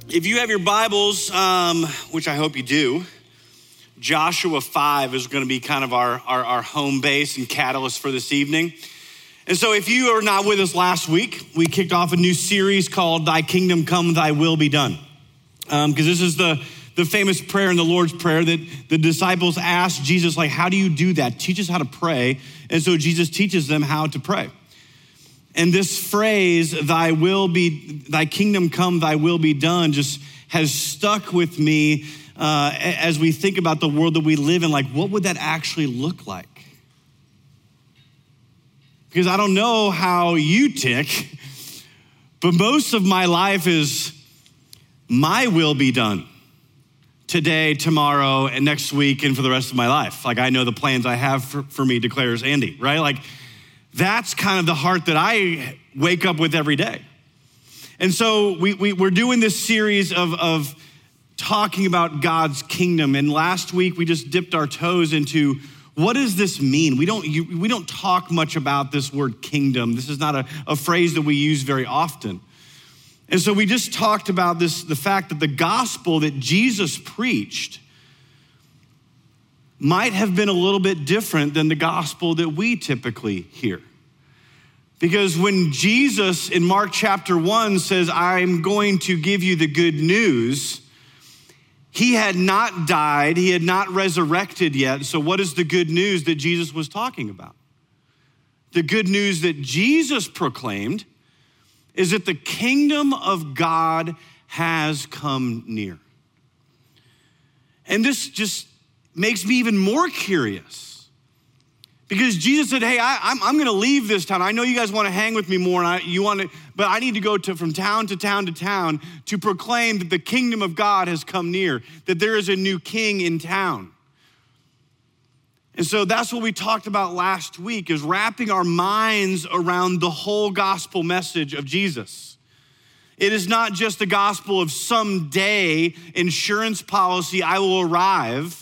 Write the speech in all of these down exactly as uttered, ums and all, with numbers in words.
If you have your Bibles, um, which I hope you do, Joshua five is going to be kind of our, our, our home base and catalyst for this evening. And so if you are not with us last week, we kicked off a new series called Thy Kingdom Come, Thy Will Be Done. Because um, this is the, the famous prayer in the Lord's Prayer that the disciples asked Jesus, like, how do you do that? Teach us how to pray. And so Jesus teaches them how to pray. And this phrase, thy will be, thy kingdom come, thy will be done, just has stuck with me uh, as we think about the world that we live in. Like, what would that actually look like? Because I don't know how you tick, but most of my life is my will be done today, tomorrow, and next week, and for the rest of my life. Like, I know the plans I have for, for me, declares Andy, right? Like, that's kind of the heart that I wake up with every day. And so we, we, we're doing this series of, of talking about God's kingdom. And last week, we just dipped our toes into what does this mean? We don't, you, we don't talk much about this word kingdom. This is not a, a phrase that we use very often. And so we just talked about this, the fact that the gospel that Jesus preached might have been a little bit different than the gospel that we typically hear. Because when Jesus in Mark chapter one says, I'm going to give you the good news, he had not died, he had not resurrected yet. So what is the good news that Jesus was talking about? The good news that Jesus proclaimed is that the kingdom of God has come near. And this just makes me even more curious, because Jesus said, hey, I, I'm, I'm gonna leave this town. I know you guys wanna hang with me more, and I, you wanna, but I need to go to, from town to town to town to proclaim that the kingdom of God has come near, that there is a new king in town. And so that's what we talked about last week, is wrapping our minds around the whole gospel message of Jesus. It is not just the gospel of someday insurance policy, I will arrive.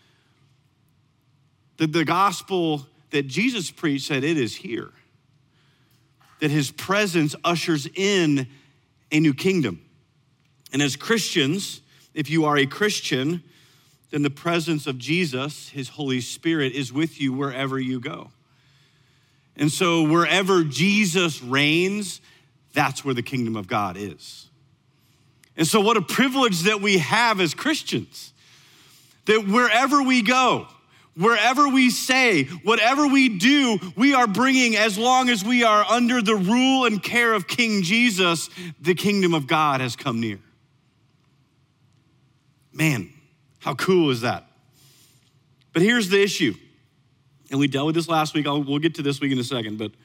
That the gospel that Jesus preached said it is here. That his presence ushers in a new kingdom. And as Christians, if you are a Christian, then the presence of Jesus, his Holy Spirit, is with you wherever you go. And so wherever Jesus reigns, that's where the kingdom of God is. And so what a privilege that we have as Christians, that wherever we go, wherever we say, whatever we do, we are bringing, as long as we are under the rule and care of King Jesus, the kingdom of God has come near. Man, how cool is that? But here's the issue, and we dealt with this last week. I'll, we'll get to this week in a second, but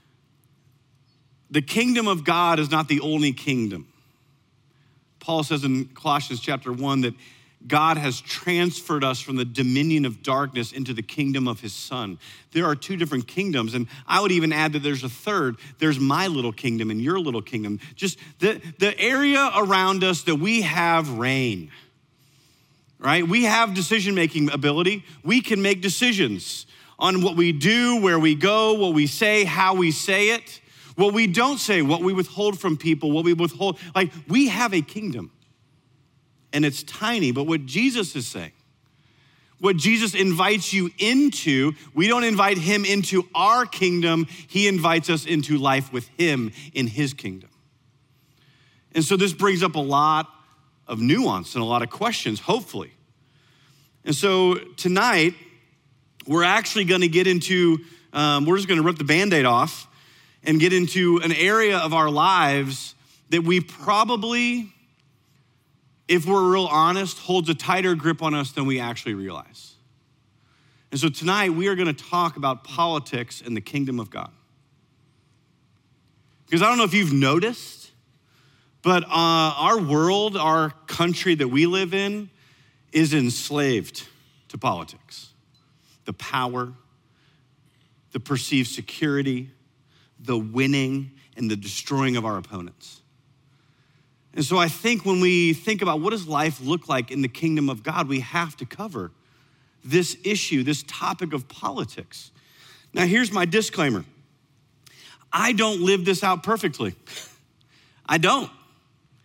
the kingdom of God is not the only kingdom. Paul says in Colossians chapter one that God has transferred us from the dominion of darkness into the kingdom of his son. There are two different kingdoms, and I would even add that there's a third. There's my little kingdom and your little kingdom. Just the, the area around us that we have reign, right? We have decision-making ability. We can make decisions on what we do, where we go, what we say, how we say it, what we don't say, what we withhold from people, what we withhold. Like, we have a kingdom. And it's tiny, but what Jesus is saying, what Jesus invites you into, we don't invite him into our kingdom, he invites us into life with him in his kingdom. And so this brings up a lot of nuance and a lot of questions, hopefully. And so tonight, we're actually gonna get into, um, we're just gonna rip the Band-Aid off and get into an area of our lives that we probably, if we're real honest, holds a tighter grip on us than we actually realize. And so tonight we are gonna talk about politics and the kingdom of God. Because I don't know if you've noticed, but uh, our world, our country that we live in, is enslaved to politics. The power, the perceived security, the winning, and the destroying of our opponents. And so I think when we think about what does life look like in the kingdom of God, we have to cover this issue, this topic of politics. Now, here's my disclaimer. I don't live this out perfectly. I don't.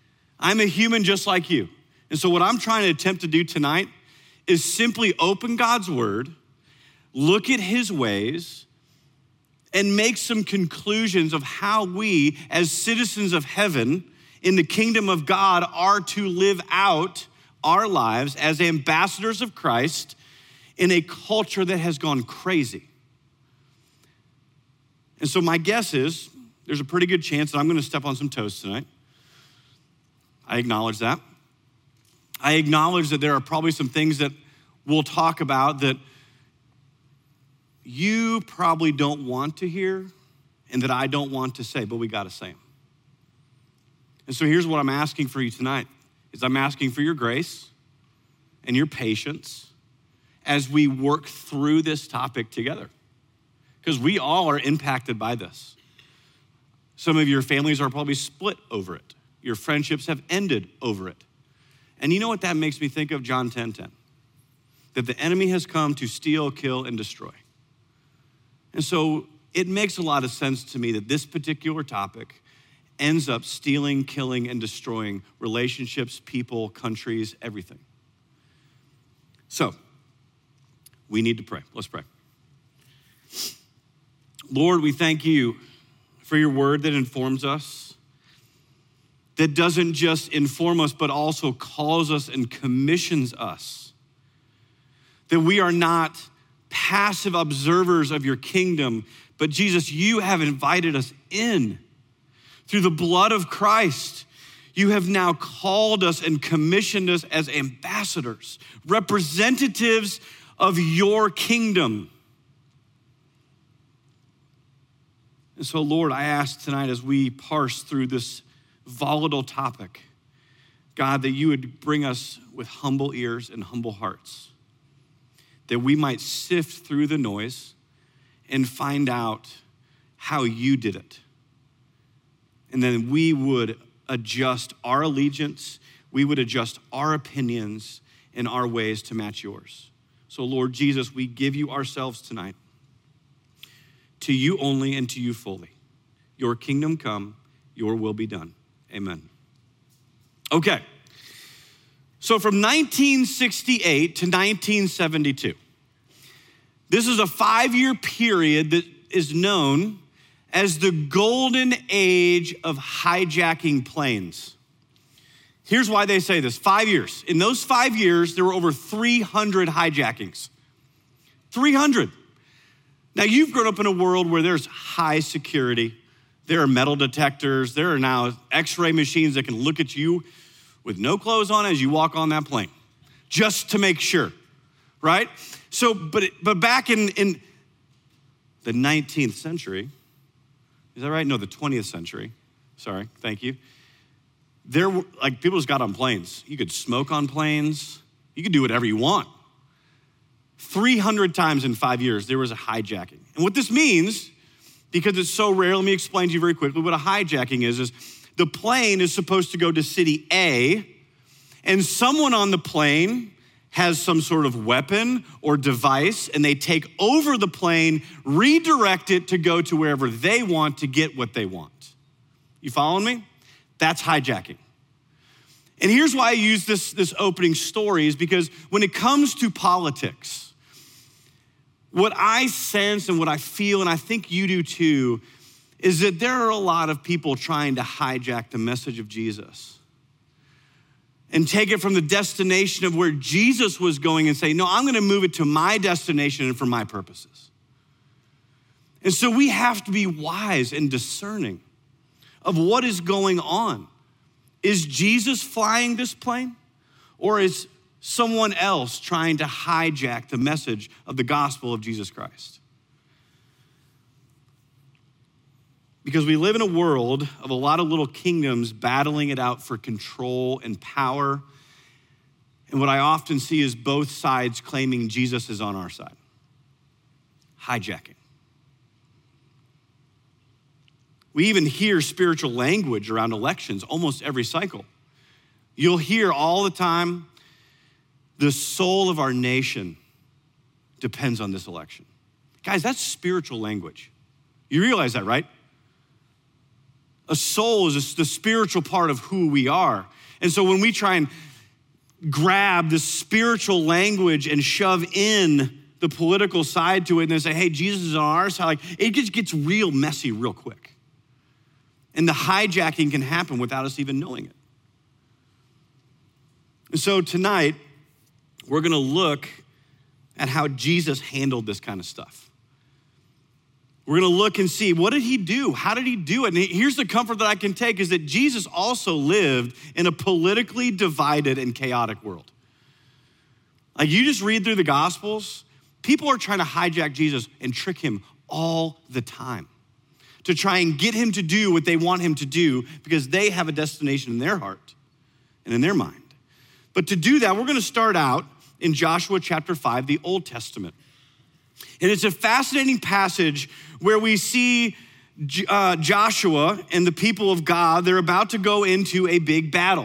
I'm a human just like you. And so what I'm trying to attempt to do tonight is simply open God's word, look at his ways, and make some conclusions of how we, as citizens of heaven in the kingdom of God, are to live out our lives as ambassadors of Christ in a culture that has gone crazy. And so my guess is there's a pretty good chance that I'm gonna step on some toes tonight. I acknowledge that. I acknowledge that there are probably some things that we'll talk about that you probably don't want to hear and that I don't want to say, but we gotta say them. And so here's what I'm asking for you tonight, is I'm asking for your grace and your patience as we work through this topic together. Because we all are impacted by this. Some of your families are probably split over it. Your friendships have ended over it. And you know what that makes me think of? John ten ten. That the enemy has come to steal, kill, and destroy. And so it makes a lot of sense to me that this particular topic ends up stealing, killing, and destroying relationships, people, countries, everything. So, we need to pray. Let's pray. Lord, we thank you for your word that informs us, that doesn't just inform us, but also calls us and commissions us. That we are not passive observers of your kingdom, but Jesus, you have invited us in. Through the blood of Christ, you have now called us and commissioned us as ambassadors, representatives of your kingdom. And so, Lord, I ask tonight as we parse through this volatile topic, God, that you would bring us with humble ears and humble hearts, that we might sift through the noise and find out how you did it. And then we would adjust our allegiance, we would adjust our opinions and our ways to match yours. So Lord Jesus, we give you ourselves tonight, to you only and to you fully. Your kingdom come, your will be done. Amen. Okay, so from nineteen sixty-eight to nineteen seventy-two, this is a five-year period that is known as the golden age of hijacking planes. Here's why they say this, five years. In those five years, there were over three hundred hijackings. three hundred. Now, you've grown up in a world where there's high security. There are metal detectors. There are now x-ray machines that can look at you with no clothes on as you walk on that plane, just to make sure, right? So, but but back in, in the nineteenth century, is that right? No, the twentieth century. Sorry, thank you. There were, like, people just got on planes. You could smoke on planes. You could do whatever you want. three hundred times in five years, there was a hijacking. And what this means, because it's so rare, let me explain to you very quickly what a hijacking is, is the plane is supposed to go to city A, and someone on the plane has some sort of weapon or device, and they take over the plane, redirect it to go to wherever they want to get what they want. You following me? That's hijacking. And here's why I use this, this opening story is because when it comes to politics, what I sense and what I feel, and I think you do too, is that there are a lot of people trying to hijack the message of Jesus and take it from the destination of where Jesus was going and say, no, I'm gonna move it to my destination and for my purposes. And so we have to be wise and discerning of what is going on. Is Jesus flying this plane, or is someone else trying to hijack the message of the gospel of Jesus Christ? Because we live in a world of a lot of little kingdoms battling it out for control and power. And what I often see is both sides claiming Jesus is on our side. Hijacking. We even hear spiritual language around elections almost every cycle. You'll hear all the time, the soul of our nation depends on this election. Guys, that's spiritual language. You realize that, right? A soul is the spiritual part of who we are. And so when we try and grab this spiritual language and shove in the political side to it and then say, hey, Jesus is on our side, like, it just gets real messy real quick. And the hijacking can happen without us even knowing it. And so tonight, we're gonna look at how Jesus handled this kind of stuff. We're gonna look and see, what did he do? How did he do it? And here's the comfort that I can take is that Jesus also lived in a politically divided and chaotic world. Like, you just read through the Gospels, people are trying to hijack Jesus and trick him all the time to try and get him to do what they want him to do because they have a destination in their heart and in their mind. But to do that, we're gonna start out in Joshua chapter five, the Old Testament. And it's a fascinating passage where we see uh, Joshua and the people of God, they're about to go into a big battle.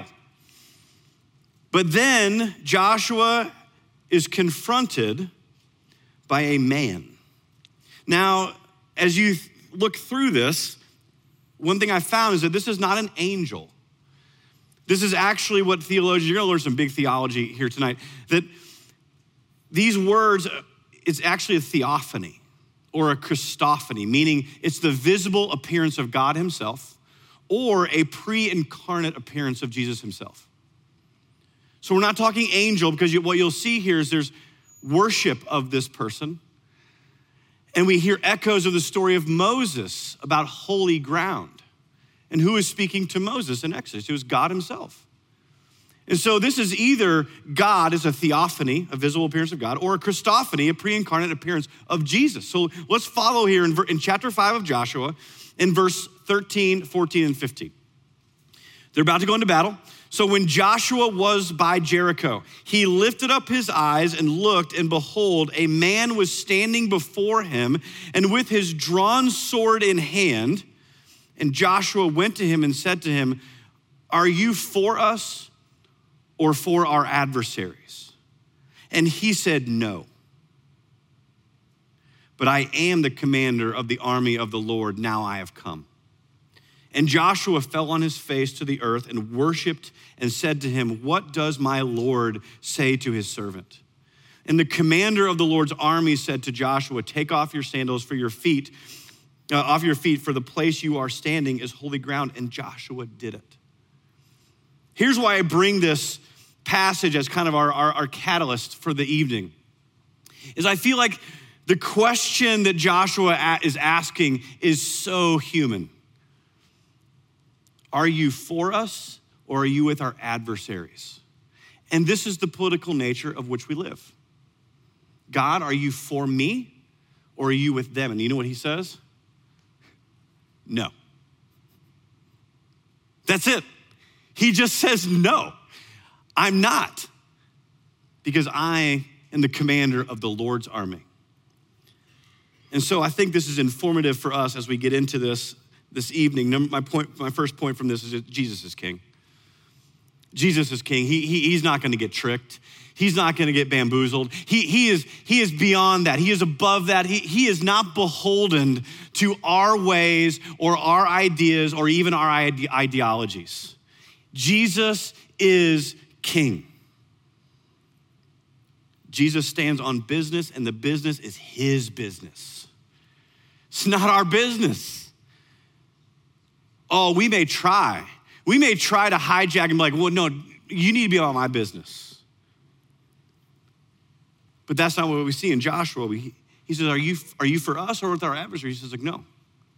But then Joshua is confronted by a man. Now, as you look through this, one thing I found is that this is not an angel. This is actually what theologians, you're gonna learn some big theology here tonight, that these words, it's actually a theophany or a Christophany, meaning it's the visible appearance of God himself or a pre-incarnate appearance of Jesus himself. So we're not talking angel because you, what you'll see here is there's worship of this person. And we hear echoes of the story of Moses about holy ground. And who is speaking to Moses in Exodus? It was God himself. And so this is either God as a theophany, a visible appearance of God, or a Christophany, a pre-incarnate appearance of Jesus. So let's follow here in, in chapter five of Joshua in verse thirteen, fourteen, and fifteen. They're about to go into battle. So when Joshua was by Jericho, he lifted up his eyes and looked, and behold, a man was standing before him, and with his drawn sword in hand. And Joshua went to him and said to him, are you for us or for our adversaries? And he said, no. But I am the commander of the army of the Lord. Now I have come. And Joshua fell on his face to the earth and worshiped and said to him, what does my Lord say to his servant? And the commander of the Lord's army said to Joshua, take off your sandals for your feet, uh, off your feet, for the place you are standing is holy ground. And Joshua did it. Here's why I bring this passage as kind of our, our, our catalyst for the evening, is I feel like the question that Joshua is asking is so human. Are you for us or are you with our adversaries? And this is the political nature of which we live. God, are you for me or are you with them? And you know what he says? No. That's it. He just says, no, I'm not, because I am the commander of the Lord's army. And so I think this is informative for us as we get into this this evening. My point, my first point from this is that Jesus is king. Jesus is king. He, he, he's not gonna get tricked. He's not gonna get bamboozled. He, he, is, he is beyond that. He is above that. He, he is not beholden to our ways or our ideas or even our ide- ideologies. Jesus is king. Jesus stands on business, and the business is his business. It's not our business. Oh, we may try. We may try to hijack and be like, well, no, you need to be about my business. But that's not what we see in Joshua. We, he says, are you, are you for us or with our adversary? He says, like, no.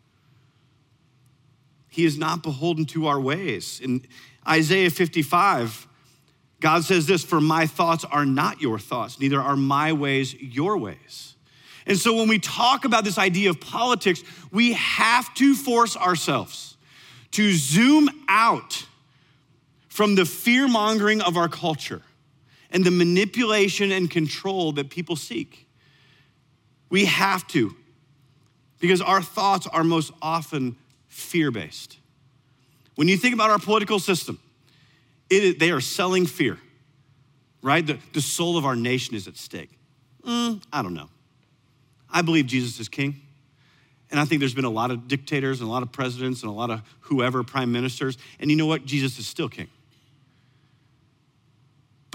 He is not beholden to our ways. In Isaiah fifty-five, God says this, for my thoughts are not your thoughts, neither are my ways your ways. And so when we talk about this idea of politics, we have to force ourselves to zoom out from the fear-mongering of our culture and the manipulation and control that people seek. We have to, because our thoughts are most often fear-based. When you think about our political system, it is, they are selling fear, right? The, the soul of our nation is at stake. Mm, I don't know. I believe Jesus is king. And I think there's been a lot of dictators and a lot of presidents and a lot of whoever, prime ministers. And you know what? Jesus is still king.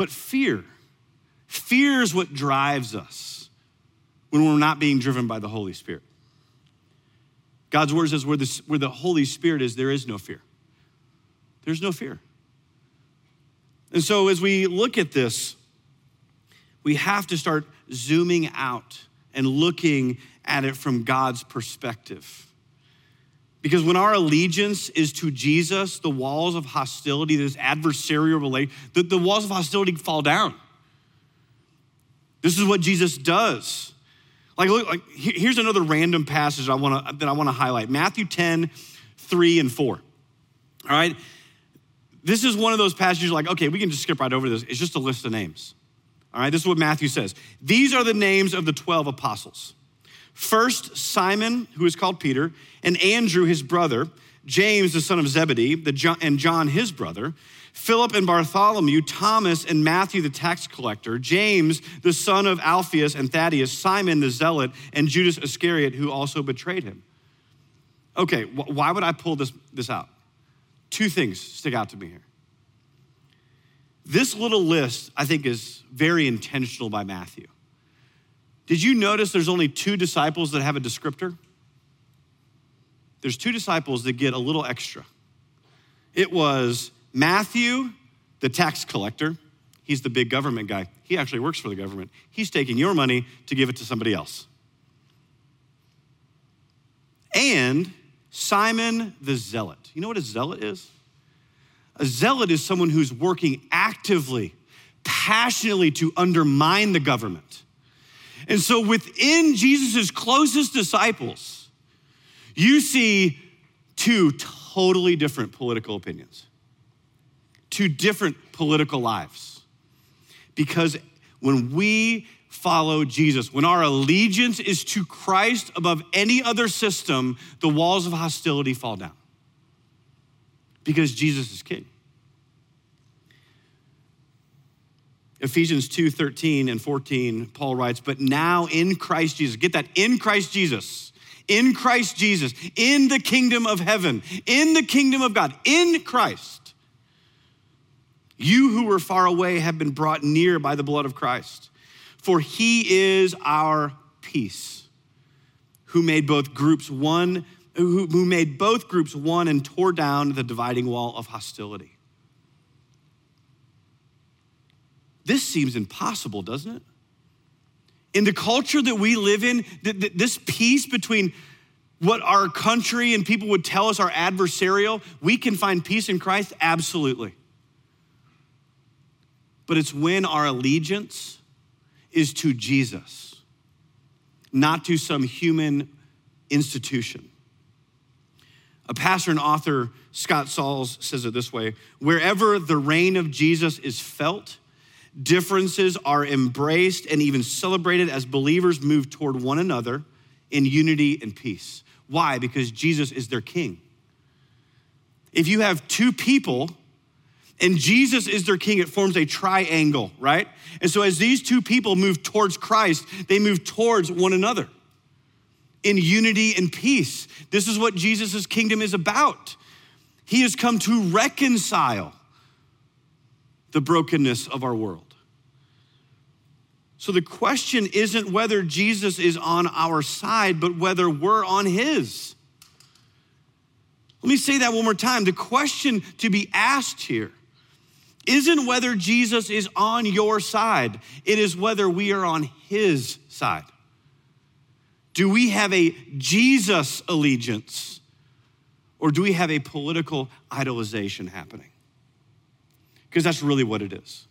but fear. Fear is what drives us when we're not being driven by the Holy Spirit. God's word says where the, where the Holy Spirit is, there is no fear. There's no fear. And so as we look at this, we have to start zooming out and looking at it from God's perspective. Because when our allegiance is to Jesus, the walls of hostility, this adversarial relate, the, the walls of hostility fall down. This is what Jesus does. Like, look, like here's another random passage I wanna, that I wanna highlight. Matthew ten, three and four, all right? This is one of those passages like, okay, we can just skip right over this. It's just a list of names, all right? This is what Matthew says. These are the names of the twelve apostles. First, Simon, who is called Peter, and Andrew, his brother, James, the son of Zebedee, the John, and John, his brother, Philip and Bartholomew, Thomas and Matthew, the tax collector, James, the son of Alphaeus and Thaddeus, Simon the zealot, and Judas Iscariot, who also betrayed him. Okay, wh- why would I pull this, this out? Two things stick out to me here. This little list, I think, is very intentional by Matthew. Did you notice there's only two disciples that have a descriptor? There's two disciples that get a little extra. It was Matthew, the tax collector. He's the big government guy. He actually works for the government. He's taking your money to give it to somebody else. And Simon the zealot. You know what a zealot is? A zealot is someone who's working actively, passionately to undermine the government. And so within Jesus' closest disciples, you see two totally different political opinions, two different political lives. Because when we follow Jesus, when our allegiance is to Christ above any other system, the walls of hostility fall down. Because Jesus is king. Ephesians two, thirteen and fourteen, Paul writes, but now in Christ Jesus, get that, in Christ Jesus, in Christ Jesus, in the kingdom of heaven, in the kingdom of God, in Christ, you who were far away have been brought near by the blood of Christ. For he is our peace, who made both groups one, who, who made both groups one and tore down the dividing wall of hostility. This seems impossible, doesn't it? In the culture that we live in, this peace between what our country and people would tell us are adversarial, we can find peace in Christ, absolutely. But it's when our allegiance is to Jesus, not to some human institution. A pastor and author, Scott Sauls, says it this way: wherever the reign of Jesus is felt, differences are embraced and even celebrated as believers move toward one another in unity and peace. Why? Because Jesus is their king. If you have two people and Jesus is their king, it forms a triangle, right? And so as these two people move towards Christ, they move towards one another in unity and peace. This is what Jesus' kingdom is about. He has come to reconcile the brokenness of our world. So the question isn't whether Jesus is on our side, but whether we're on his. Let me say that one more time. The question to be asked here isn't whether Jesus is on your side. It is whether we are on his side. Do we have a Jesus allegiance, or do we have a political idolization happening? Because that's really what it is.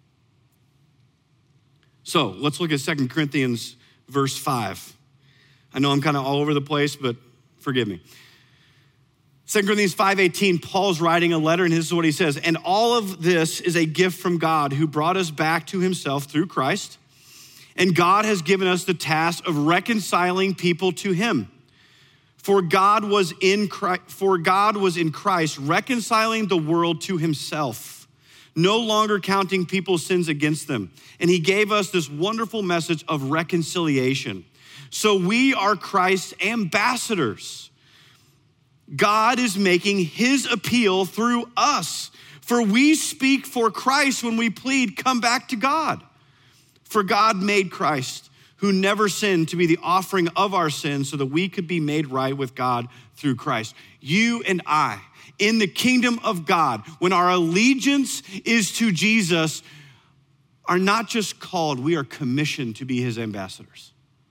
So let's look at Second Corinthians verse five. I know I'm kind of all over the place, but forgive me. Second Corinthians five eighteen, Paul's writing a letter, and this is what he says. And all of this is a gift from God, who brought us back to himself through Christ. And God has given us the task of reconciling people to him. For God was in Christ, for God was in Christ reconciling the world to himself, no longer counting people's sins against them. And he gave us this wonderful message of reconciliation. So we are Christ's ambassadors. God is making his appeal through us. For we speak for Christ when we plead, come back to God. For God made Christ, who never sinned, to be the offering of our sins so that we could be made right with God through Christ. You and I, in the kingdom of God, when our allegiance is to Jesus, are not just called, we are commissioned to be his ambassadors.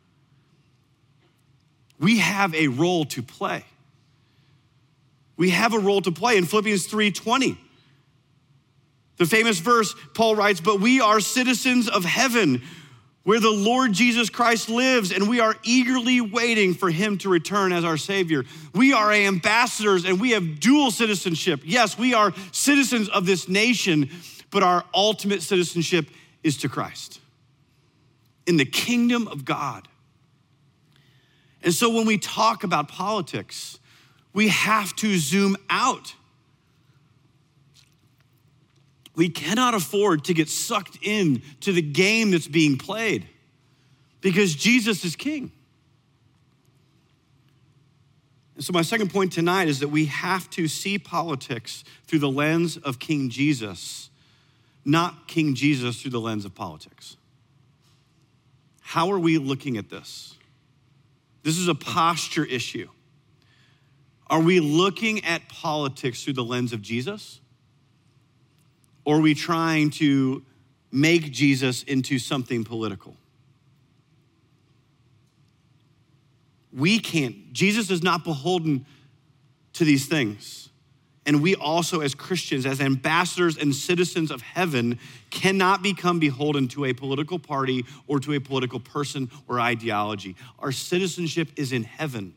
We have a role to play. We have a role to play. In Philippians three twenty, the famous verse, Paul writes, but we are citizens of heaven, where the Lord Jesus Christ lives, and we are eagerly waiting for him to return as our Savior. We are ambassadors, and we have dual citizenship. Yes, we are citizens of this nation, but our ultimate citizenship is to Christ, in the kingdom of God. And so when we talk about politics, we have to zoom out. We cannot afford to get sucked in to the game that's being played because Jesus is king. And so my second point tonight is that we have to see politics through the lens of King Jesus, not King Jesus through the lens of politics. How are we looking at this? This is a posture issue. Are we looking at politics through the lens of Jesus? Or are we trying to make Jesus into something political? We can't. Jesus is not beholden to these things. And we also, as Christians, as ambassadors and citizens of heaven, cannot become beholden to a political party or to a political person or ideology. Our citizenship is in heaven.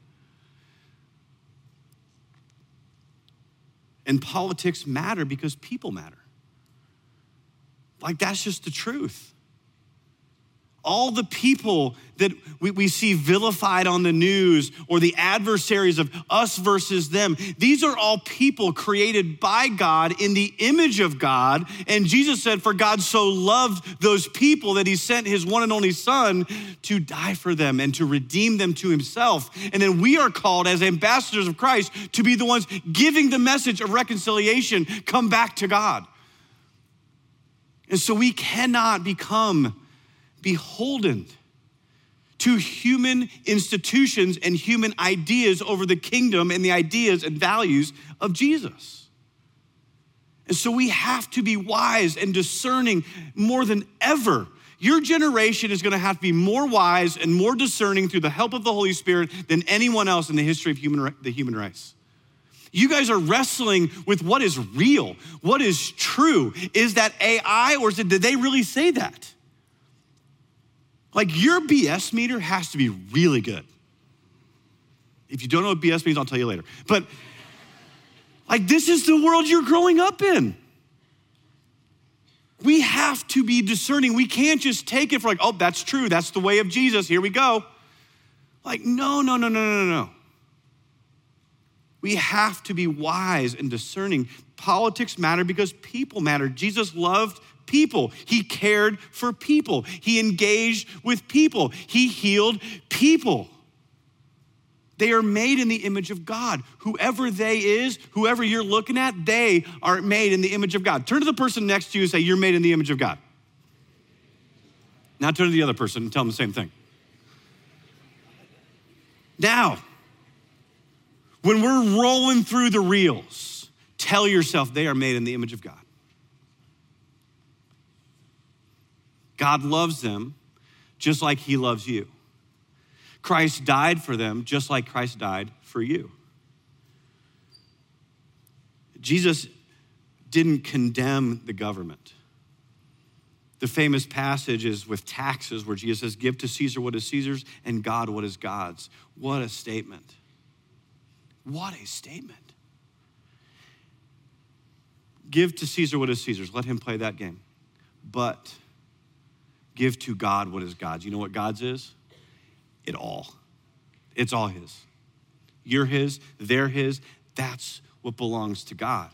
And politics matter because people matter. Like, that's just the truth. All the people that we, we see vilified on the news or the adversaries of us versus them, these are all people created by God in the image of God. And Jesus said, for God so loved those people that he sent his one and only son to die for them and to redeem them to himself. And then we are called as ambassadors of Christ to be the ones giving the message of reconciliation, come back to God. And so we cannot become beholden to human institutions and human ideas over the kingdom and the ideas and values of Jesus. And so we have to be wise and discerning more than ever. Your generation is gonna have to be more wise and more discerning through the help of the Holy Spirit than anyone else in the history of human, the human race. You guys are wrestling with what is real, what is true. Is that A I, or is it, did they really say that? Like, your B S meter has to be really good. If you don't know what B S means, I'll tell you later. But like, this is the world you're growing up in. We have to be discerning. We can't just take it for like, oh, that's true. That's the way of Jesus. Here we go. Like, no, no, no, no, no, no. We have to be wise and discerning. Politics matter because people matter. Jesus loved people. He cared for people. He engaged with people. He healed people. They are made in the image of God. Whoever they is, whoever you're looking at, they are made in the image of God. Turn to the person next to you and say, you're made in the image of God. Now turn to the other person and tell them the same thing. Now, when we're rolling through the reels, tell yourself they are made in the image of God. God loves them just like he loves you. Christ died for them just like Christ died for you. Jesus didn't condemn the government. The famous passage is with taxes where Jesus says, give to Caesar what is Caesar's and God what is God's. What a statement. What a statement. Give to Caesar what is Caesar's. Let him play that game. But give to God what is God's. You know what God's is? It all. It's all his. You're his, they're his. That's what belongs to God.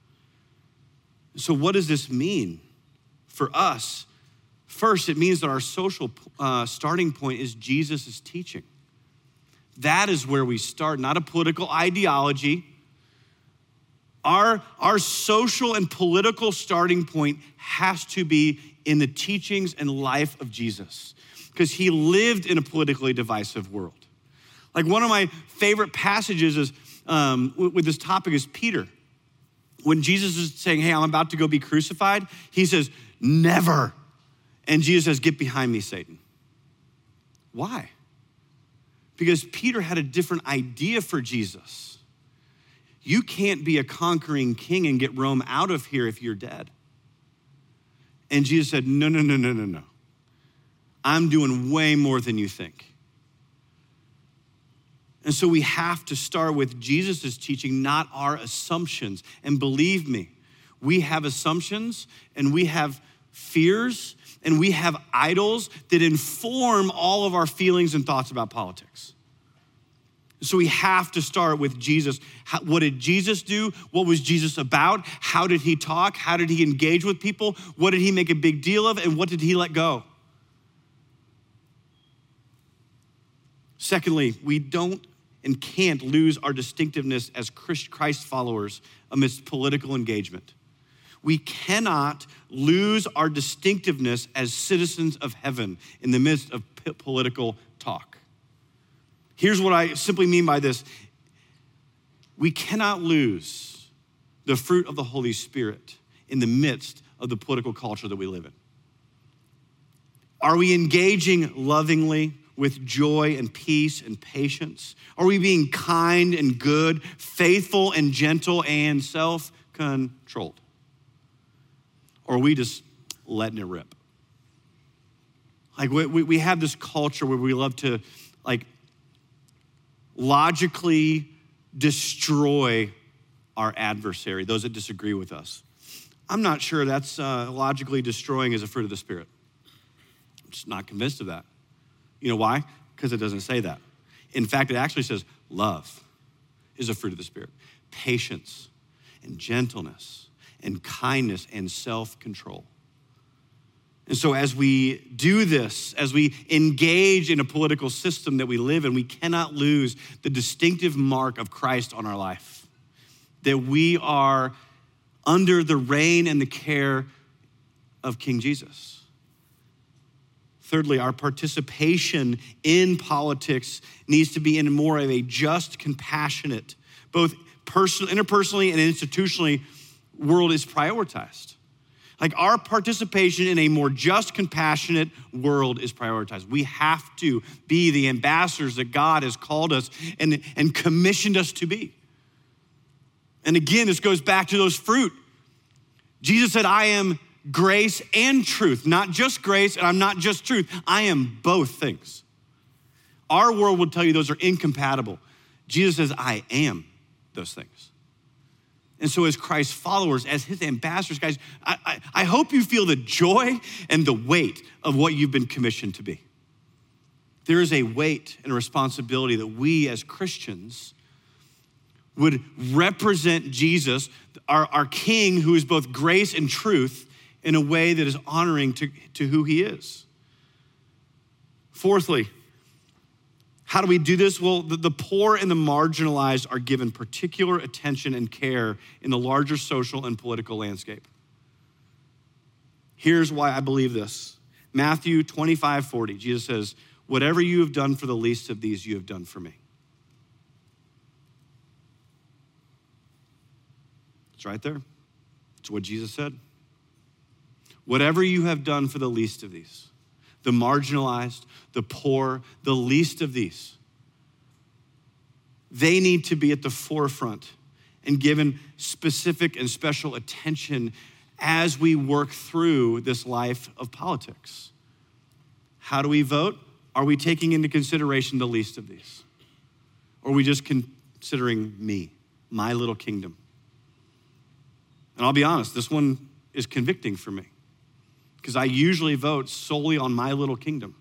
So what does this mean for us? First, it means that our social uh, starting point is Jesus' teaching. That is where we start, not a political ideology, Our, our social and political starting point has to be in the teachings and life of Jesus, because he lived in a politically divisive world. Like one of my favorite passages is um, with this topic is Peter. When Jesus is saying, hey, I'm about to go be crucified, he says, never. And Jesus says, get behind me, Satan. Why? Because Peter had a different idea for Jesus. You can't be a conquering king and get Rome out of here if you're dead. And Jesus said, no, no, no, no, no, no. I'm doing way more than you think. And so we have to start with Jesus' teaching, not our assumptions. And believe me, we have assumptions and we have fears and we have idols that inform all of our feelings and thoughts about politics. So we have to start with Jesus. How, what did Jesus do? What was Jesus about? How did he talk? How did he engage with people? What did he make a big deal of? And what did he let go? Secondly, we don't and can't lose our distinctiveness as Christ followers amidst political engagement. We cannot lose our distinctiveness as citizens of heaven in the midst of political talk. Here's what I simply mean by this. We cannot lose the fruit of the Holy Spirit in the midst of the political culture that we live in. Are we engaging lovingly with joy and peace and patience? Are we being kind and good, faithful and gentle and self-controlled? Or are we just letting it rip? Like we, we have this culture where we love to like logically destroy our adversary, those that disagree with us. I'm not sure that's uh, logically destroying as a fruit of the Spirit. I'm just not convinced of that. You know why? Because it doesn't say that. In fact, it actually says love is a fruit of the Spirit. Patience and gentleness and kindness and self-control. And so as we do this, as we engage in a political system that we live in, we cannot lose the distinctive mark of Christ on our life. That we are under the reign and the care of King Jesus. Thirdly, our participation in politics needs to be in more of a just, compassionate, both personal, interpersonally and institutionally, world is prioritized. Like our participation in a more just, compassionate world is prioritized. We have to be the ambassadors that God has called us and, and commissioned us to be. And again, this goes back to those fruit. Jesus said, I am grace and truth, not just grace, and I'm not just truth. I am both things. Our world would tell you those are incompatible. Jesus says, I am those things. And so as Christ's followers, as his ambassadors, guys, I, I, I hope you feel the joy and the weight of what you've been commissioned to be. There is a weight and a responsibility that we as Christians would represent Jesus, our, our King, who is both grace and truth, in a way that is honoring to, to who he is. Fourthly, how do we do this? Well, the, the poor and the marginalized are given particular attention and care in the larger social and political landscape. Here's why I believe this. Matthew twenty-five forty, Jesus says, whatever you have done for the least of these, you have done for me. It's right there. It's what Jesus said. Whatever you have done for the least of these, the marginalized, the poor, the least of these, they need to be at the forefront and given specific and special attention as we work through this life of politics. How do we vote? Are we taking into consideration the least of these? Or are we just considering me, my little kingdom? And I'll be honest, this one is convicting for me, because I usually vote solely on my little kingdom.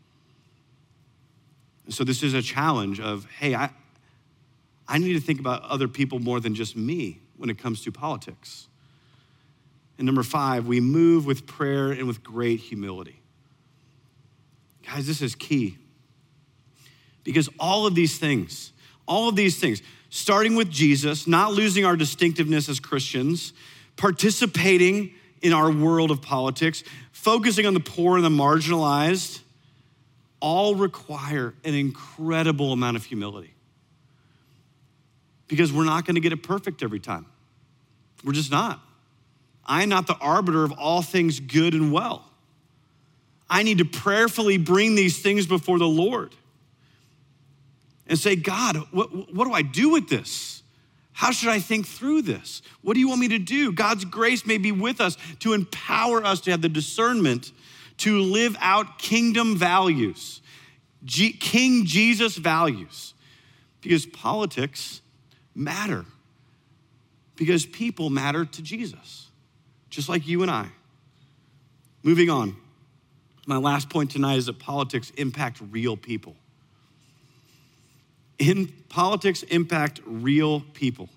And so this is a challenge of, hey, I, I need to think about other people more than just me when it comes to politics. And number five, we move with prayer and with great humility. Guys, this is key. Because all of these things, all of these things, starting with Jesus, not losing our distinctiveness as Christians, participating in our world of politics, focusing on the poor and the marginalized, all require an incredible amount of humility. Because we're not gonna get it perfect every time. We're just not. I am not the arbiter of all things good and well. I need to prayerfully bring these things before the Lord and say, God, what, what do I do with this? How should I think through this? What do you want me to do? God's grace may be with us to empower us to have the discernment to live out kingdom values, G- King Jesus values, because politics matter, because people matter to Jesus, just like you and I. Moving on. My last point tonight is that politics impact real people. In politics impact real people.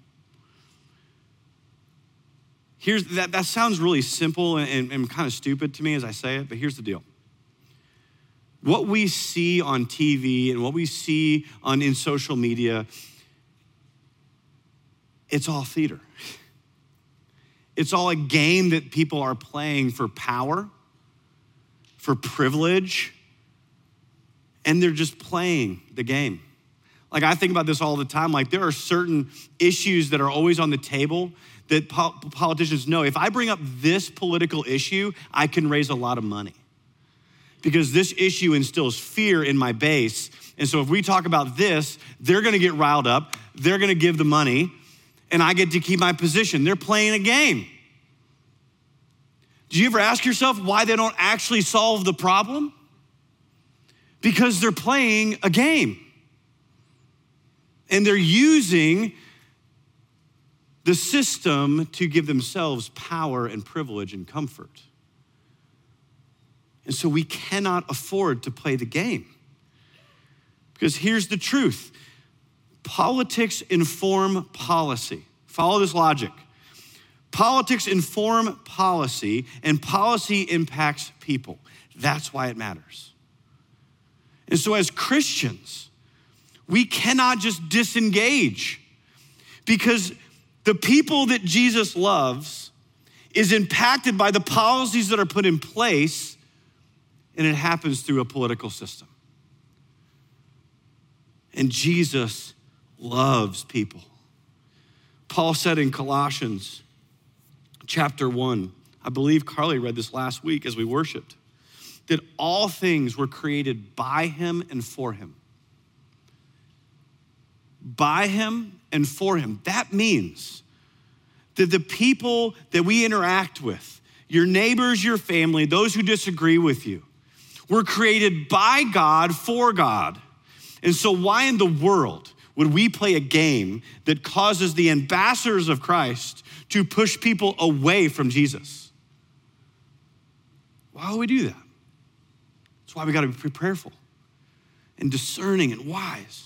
Here's that, that sounds really simple and, and, and kind of stupid to me as I say it, but here's the deal. What we see on T V and what we see on in social media, it's all theater. It's all a game that people are playing for power, for privilege, and they're just playing the game. Like, I think about this all the time. Like, there are certain issues that are always on the table that po- politicians know. If I bring up this political issue, I can raise a lot of money. Because this issue instills fear in my base. And so if we talk about this, they're gonna get riled up, they're gonna give the money, and I get to keep my position. They're playing a game. Do you ever ask yourself why they don't actually solve the problem? Because they're playing a game. And they're using the system to give themselves power and privilege and comfort. And so we cannot afford to play the game. Because here's the truth. Politics inform policy. Follow this logic. Politics inform policy, and policy impacts people. That's why it matters. And so as Christians, we cannot just disengage, because the people that Jesus loves is impacted by the policies that are put in place, and it happens through a political system. And Jesus loves people. Paul said in Colossians chapter one, I believe Carly read this last week as we worshiped, that all things were created by him and for him. By him and for him. That means that the people that we interact with, your neighbors, your family, those who disagree with you, were created by God for God. And so why in the world would we play a game that causes the ambassadors of Christ to push people away from Jesus? Why would we do that? That's why we gotta be prayerful and discerning and wise.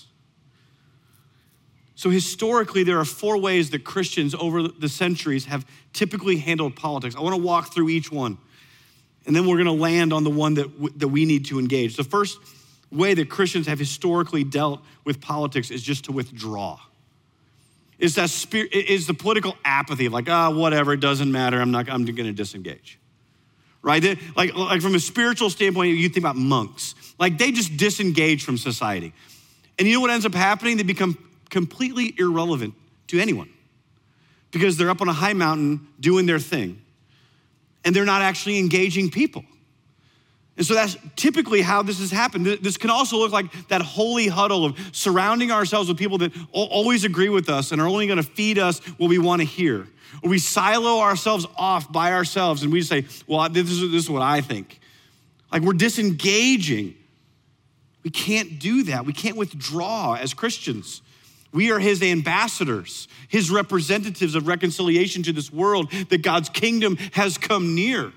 So historically, there are four ways that Christians over the centuries have typically handled politics. I wanna walk through each one, and then we're gonna land on the one that, w- that we need to engage. The first way that Christians have historically dealt with politics is just to withdraw. Is that spirit, is the political apathy, like, ah, oh, whatever, it doesn't matter, I'm not, I'm gonna disengage, right? Like, like from a spiritual standpoint, you think about monks. Like, they just disengage from society. And you know what ends up happening? They become completely irrelevant to anyone because they're up on a high mountain doing their thing and they're not actually engaging people. And so that's typically how this has happened. This can also look like that holy huddle of surrounding ourselves with people that always agree with us and are only gonna feed us what we wanna hear. Or we silo ourselves off by ourselves and we say, well, this is, this is what I think. Like, we're disengaging. We can't do that. We can't withdraw as Christians. We are his ambassadors, his representatives of reconciliation to this world, that God's kingdom has come near.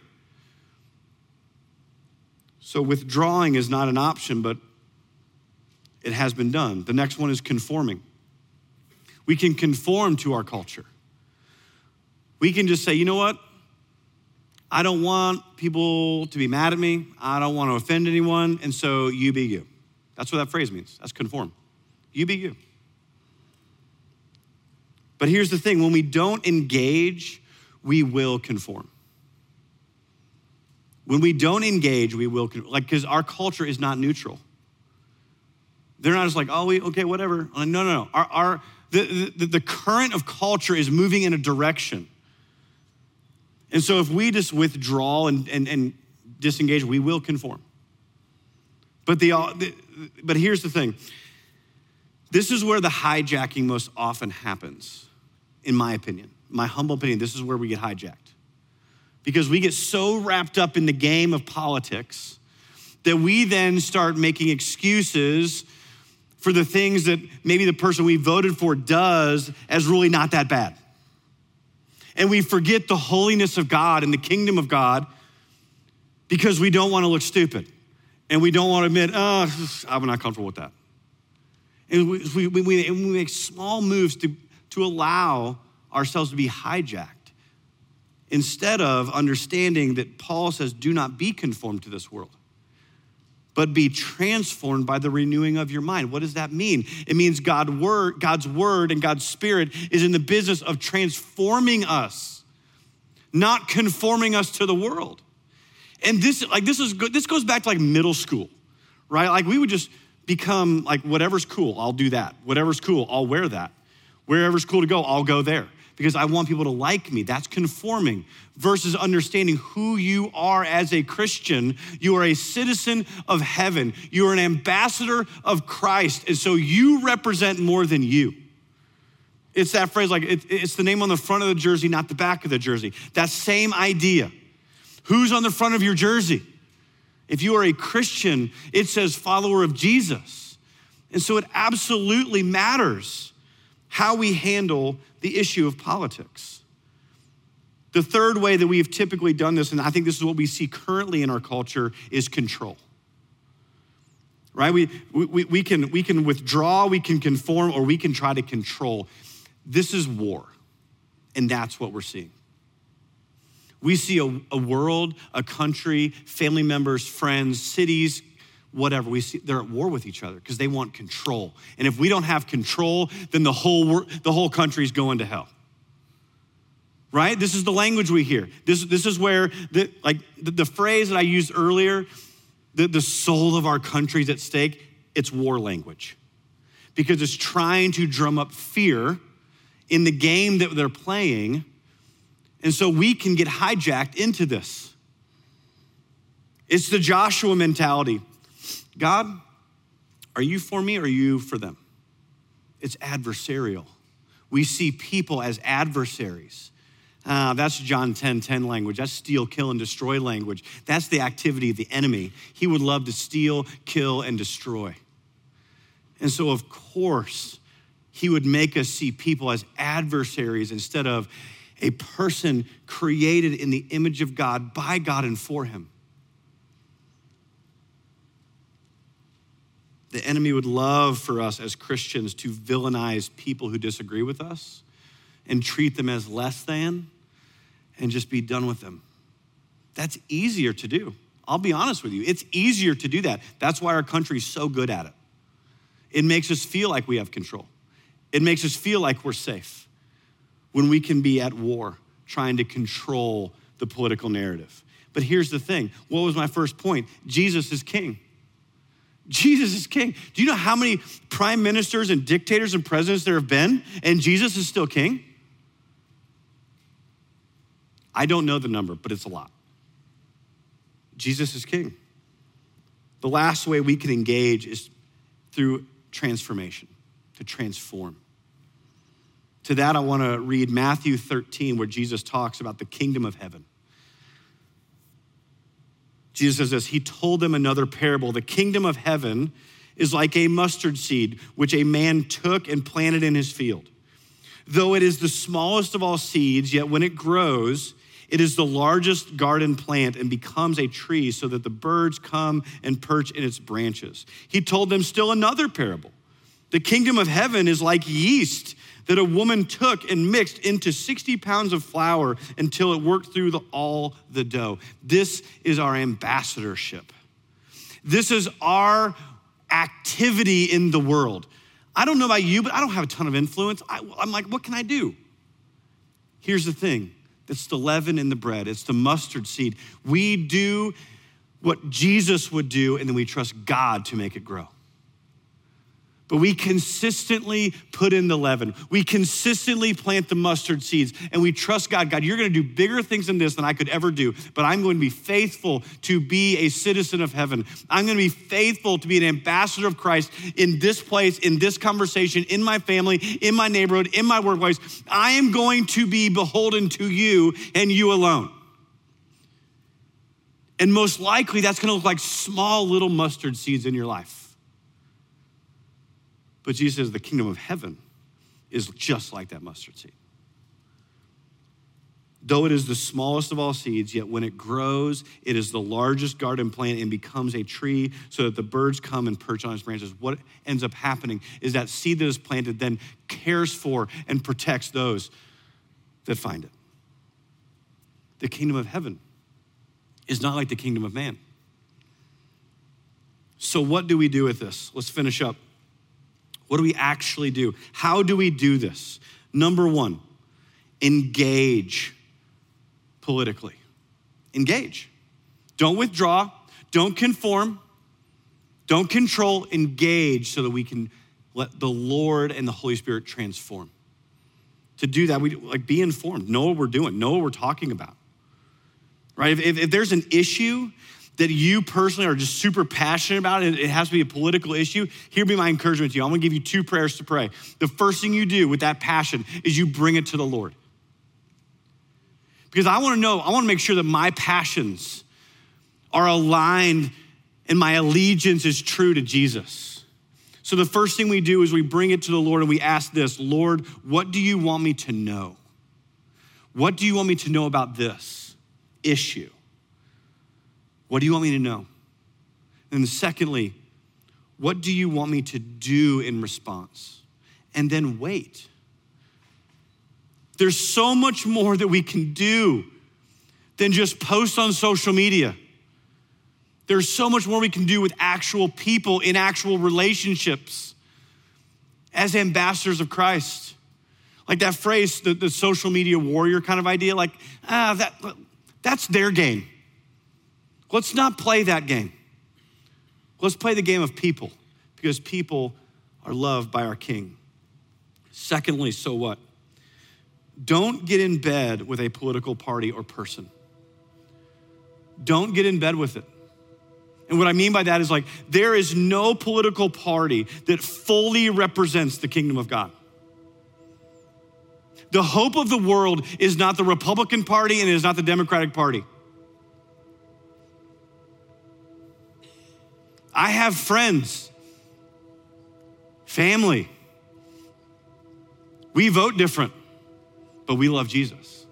So withdrawing is not an option, but it has been done. The next one is conforming. We can conform to our culture. We can just say, you know what? I don't want people to be mad at me. I don't want to offend anyone, and so you be you. That's what that phrase means. That's conform. You be you. But here's the thing, when we don't engage, we will conform. When we don't engage, we will, like, because our culture is not neutral. They're not just like, oh, we, okay, whatever. Like, no, no, no. Our, our, the, the, the current of culture is moving in a direction. And so if we just withdraw and, and, and disengage, we will conform. But, the, the, but here's the thing. This is where the hijacking most often happens, in my opinion. My humble opinion, this is where we get hijacked. Because we get so wrapped up in the game of politics that we then start making excuses for the things that maybe the person we voted for does as really not that bad. And we forget the holiness of God and the kingdom of God because we don't want to look stupid. And we don't want to admit, oh, I'm not comfortable with that. And we, we, we, and we make small moves to, to allow ourselves to be hijacked instead of understanding that Paul says, do not be conformed to this world, but be transformed by the renewing of your mind. What does that mean? It means God word, God's word and God's spirit is in the business of transforming us, not conforming us to the world. And this, like, this is good. This goes back to like middle school, right? Like we would just become like, whatever's cool, I'll do that. Whatever's cool, I'll wear that. Wherever's cool to go, I'll go there because I want people to like me. That's conforming versus understanding who you are as a Christian. You are a citizen of heaven. You are an ambassador of Christ. And so you represent more than you. It's that phrase, like it, it's the name on the front of the jersey, not the back of the jersey. That same idea. Who's on the front of your jersey? If you are a Christian, it says follower of Jesus. And so it absolutely matters how we handle the issue of politics. The third way that we have typically done this, and I think this is what we see currently in our culture, is control. Right? We, we, we, can, we can withdraw, we can conform, or we can try to control. This is war, and that's what we're seeing. We see a, a world, a country, family members, friends, cities, whatever. We see they're at war with each other because they want control. And if we don't have control, then the whole the whole country is going to hell. Right? This is the language we hear. This, this is where the like the, the phrase that I used earlier, the, the soul of our country is at stake, it's war language. Because it's trying to drum up fear in the game that they're playing. And so we can get hijacked into this. It's the Joshua mentality. God, are you for me or are you for them? It's adversarial. We see people as adversaries. Uh, that's John ten ten language. That's steal, kill, and destroy language. That's the activity of the enemy. He would love to steal, kill, and destroy. And so, of course, he would make us see people as adversaries instead of a person created in the image of God, by God, and for him. The enemy would love for us as Christians to villainize people who disagree with us and treat them as less than and just be done with them. That's easier to do. I'll be honest with you. It's easier to do that. That's why our country's so good at it. It makes us feel like we have control. It makes us feel like we're safe when we can be at war trying to control the political narrative. But here's the thing. What was my first point? Jesus is king. Jesus is king. Do you know how many prime ministers and dictators and presidents there have been, and Jesus is still king? I don't know the number, but it's a lot. Jesus is king. The last way we can engage is through transformation, to transform. To that, I want to read Matthew thirteen, where Jesus talks about the kingdom of heaven. Jesus says this, he told them another parable. The kingdom of heaven is like a mustard seed, which a man took and planted in his field. Though it is the smallest of all seeds, yet when it grows, it is the largest garden plant and becomes a tree so that the birds come and perch in its branches. He told them still another parable. The kingdom of heaven is like yeast that a woman took and mixed into sixty pounds of flour until it worked through the, all the dough. This is our ambassadorship. This is our activity in the world. I don't know about you, but I don't have a ton of influence. I, I'm like, what can I do? Here's the thing. It's the leaven in the bread. It's the mustard seed. We do what Jesus would do, and then we trust God to make it grow. But we consistently put in the leaven. We consistently plant the mustard seeds, and we trust God. God, you're gonna do bigger things than this than I could ever do, but I'm going to be faithful to be a citizen of heaven. I'm gonna be faithful to be an ambassador of Christ in this place, in this conversation, in my family, in my neighborhood, in my workplace. I am going to be beholden to you and you alone. And most likely that's gonna look like small little mustard seeds in your life. But Jesus says the kingdom of heaven is just like that mustard seed. Though it is the smallest of all seeds, yet when it grows, it is the largest garden plant and becomes a tree so that the birds come and perch on its branches. What ends up happening is that seed that is planted then cares for and protects those that find it. The kingdom of heaven is not like the kingdom of man. So what do we do with this? Let's finish up. What do we actually do? How do we do this? Number one, engage politically. Engage. Don't withdraw. Don't conform. Don't control. Engage so that we can let the Lord and the Holy Spirit transform. To do that, we like be informed. Know what we're doing. Know what we're talking about. Right? If, if, if there's an issue that you personally are just super passionate about, and it has to be a political issue, here be my encouragement to you. I'm gonna give you two prayers to pray. The first thing you do with that passion is you bring it to the Lord. Because I wanna know, I wanna make sure that my passions are aligned and my allegiance is true to Jesus. So the first thing we do is we bring it to the Lord and we ask this, Lord, what do you want me to know? What do you want me to know about this issue? What do you want me to know? And secondly, what do you want me to do in response? And then wait. There's so much more that we can do than just post on social media. There's so much more we can do with actual people in actual relationships as ambassadors of Christ. Like that phrase, the, the social media warrior kind of idea, like, ah, that that's their game. Let's not play that game. Let's play the game of people because people are loved by our King. Secondly, so what? Don't get in bed with a political party or person. Don't get in bed with it. And what I mean by that is like, there is no political party that fully represents the kingdom of God. The hope of the world is not the Republican Party and it is not the Democratic Party. I have friends, family. We vote different, but we love Jesus.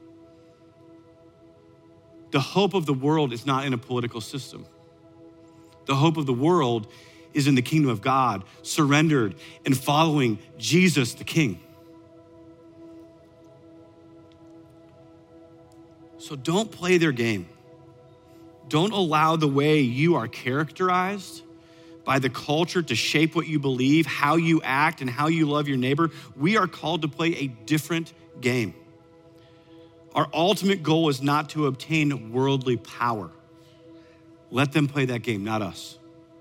The hope of the world is not in a political system. The hope of the world is in the kingdom of God, surrendered and following Jesus the King. So don't play their game. Don't allow the way you are characterized by the culture to shape what you believe, how you act, and how you love your neighbor. We are called to play a different game. Our ultimate goal is not to obtain worldly power. Let them play that game, not us.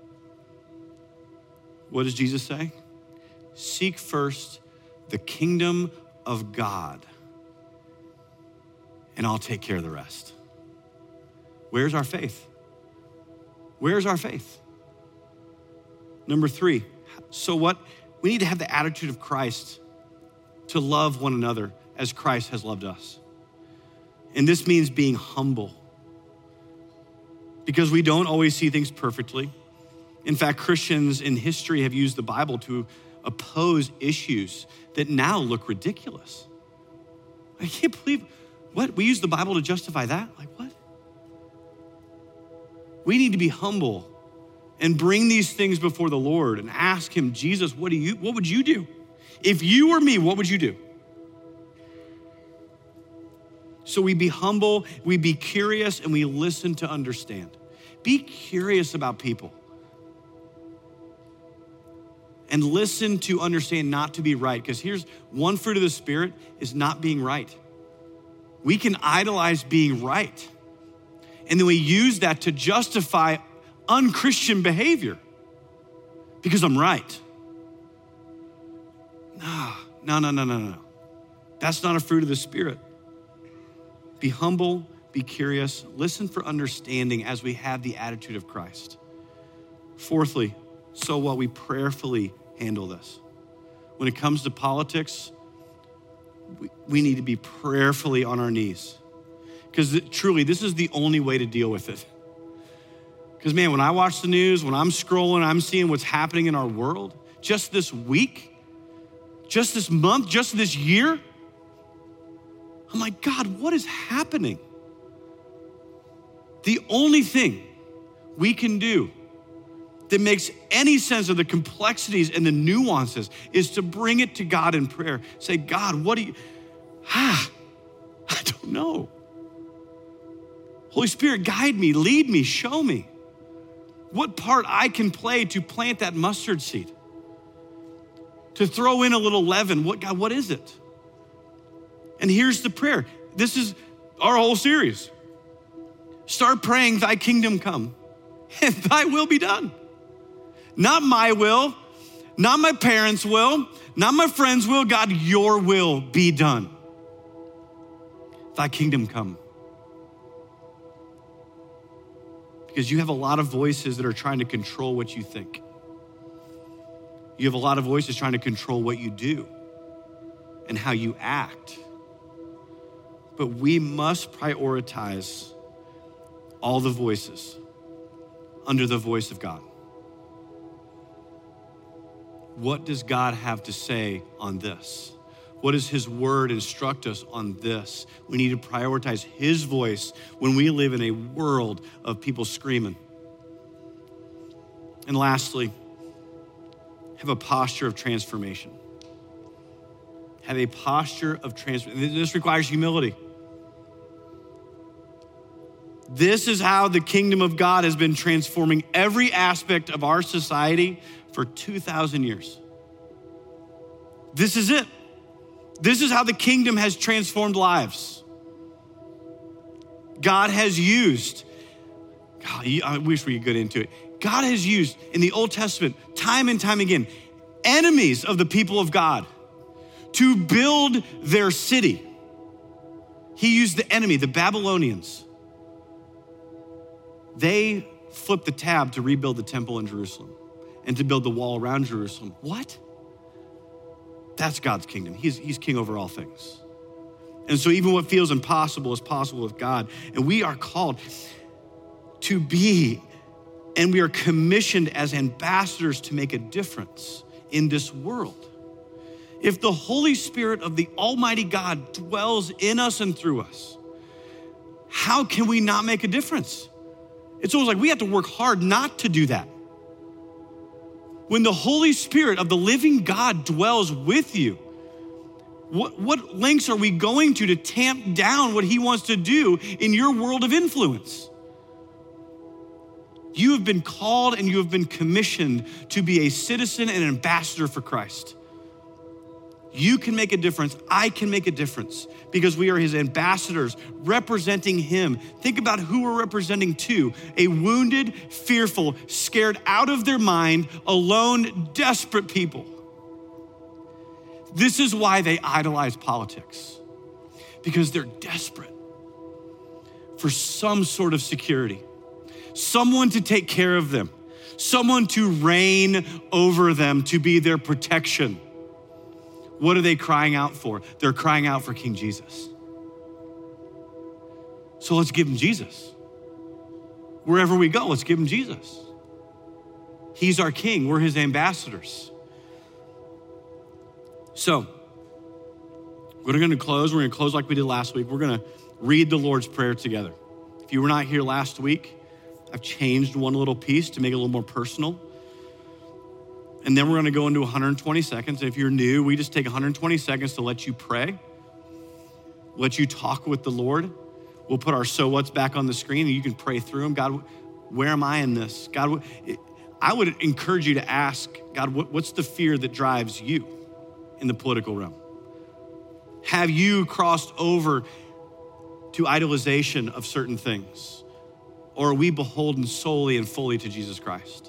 What does Jesus say? Seek first the kingdom of God, and I'll take care of the rest. Where's our faith? Where's our faith? Number three, so what? We need to have the attitude of Christ to love one another as Christ has loved us. And this means being humble because we don't always see things perfectly. In fact, Christians in history have used the Bible to oppose issues that now look ridiculous. I can't believe, what? We use the Bible to justify that? Like what? We need to be humble and bring these things before the Lord and ask him, Jesus, what do you, what would you do? If you were me, what would you do? So we be humble, we be curious, and we listen to understand. Be curious about people. and listen to understand not to be right. Because here's one fruit of the Spirit is not being right. We can idolize being right. And then we use that to justify unchristian behavior because I'm right. No, no, no, no, no, no. That's not a fruit of the Spirit. Be humble, be curious, listen for understanding as we have the attitude of Christ. Fourthly, so while we prayerfully handle this. When it comes to politics, we, we need to be prayerfully on our knees. Because truly, this is the only way to deal with it. Because man, when I watch the news, when I'm scrolling, I'm seeing what's happening in our world, just this week, just this month, just this year, I'm like, God, what is happening? The only thing we can do that makes any sense of the complexities and the nuances is to bring it to God in prayer. Say, God, what do you, ah, I don't know. Holy Spirit, guide me, lead me, show me what part I can play to plant that mustard seed, to throw in a little leaven. What, God, what is it? And here's the prayer. This is our whole series. Start praying, thy kingdom come and thy will be done. Not my will, not my parents' will, not my friends' will. God, your will be done. Thy kingdom come. Because you have a lot of voices that are trying to control what you think. You have a lot of voices trying to control what you do and how you act. But we must prioritize all the voices under the voice of God. What does God have to say on this? What does his word instruct us on this? We need to prioritize his voice when we live in a world of people screaming. And lastly, have a posture of transformation. Have a posture of transformation. This requires humility. This is how the kingdom of God has been transforming every aspect of our society for two thousand years. This is it. This is how the kingdom has transformed lives. God has used, God, I wish we could get into it. God has used in the Old Testament time and time again, enemies of the people of God to build their city. He used the enemy, the Babylonians. They flipped the tab to rebuild the temple in Jerusalem and to build the wall around Jerusalem. What? That's God's kingdom. He's, he's king over all things. And so even what feels impossible is possible with God. And we are called to be, and we are commissioned as ambassadors to make a difference in this world. If the Holy Spirit of the Almighty God dwells in us and through us, how can we not make a difference? It's almost like we have to work hard not to do that. When the Holy Spirit of the living God dwells with you, what, what lengths are we going to to tamp down what he wants to do in your world of influence? You have been called and you have been commissioned to be a citizen and an ambassador for Christ. You can make a difference. I can make a difference because we are his ambassadors representing him. Think about who we're representing to: a wounded, fearful, scared out of their mind, alone, desperate people. This is why they idolize politics, because they're desperate for some sort of security, someone to take care of them, someone to reign over them, to be their protection. What are they crying out for? They're crying out for King Jesus. So let's give them Jesus. Wherever we go, let's give them Jesus. He's our king. We're his ambassadors. So we're going to close. We're going to close like we did last week. We're going to read the Lord's Prayer together. If you were not here last week, I've changed one little piece to make it a little more personal. And then we're gonna go into one hundred twenty seconds. And if you're new, we just take one hundred twenty seconds to let you pray, let you talk with the Lord. We'll put our so what's back on the screen and you can pray through them. God, where am I in this? God, I would encourage you to ask, God, what, what's the fear that drives you in the political realm? Have you crossed over to idolization of certain things? Or are we beholden solely and fully to Jesus Christ?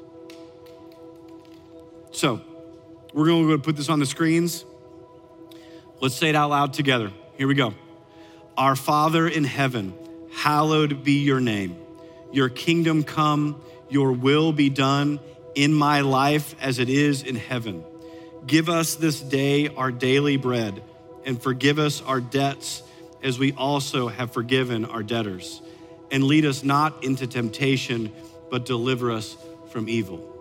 So we're going to go put this on the screens. Let's say it out loud together. Here we go. Our Father in heaven, hallowed be your name. Your kingdom come, your will be done in my life as it is in heaven. Give us this day our daily bread, and forgive us our debts as we also have forgiven our debtors. And lead us not into temptation, but deliver us from evil.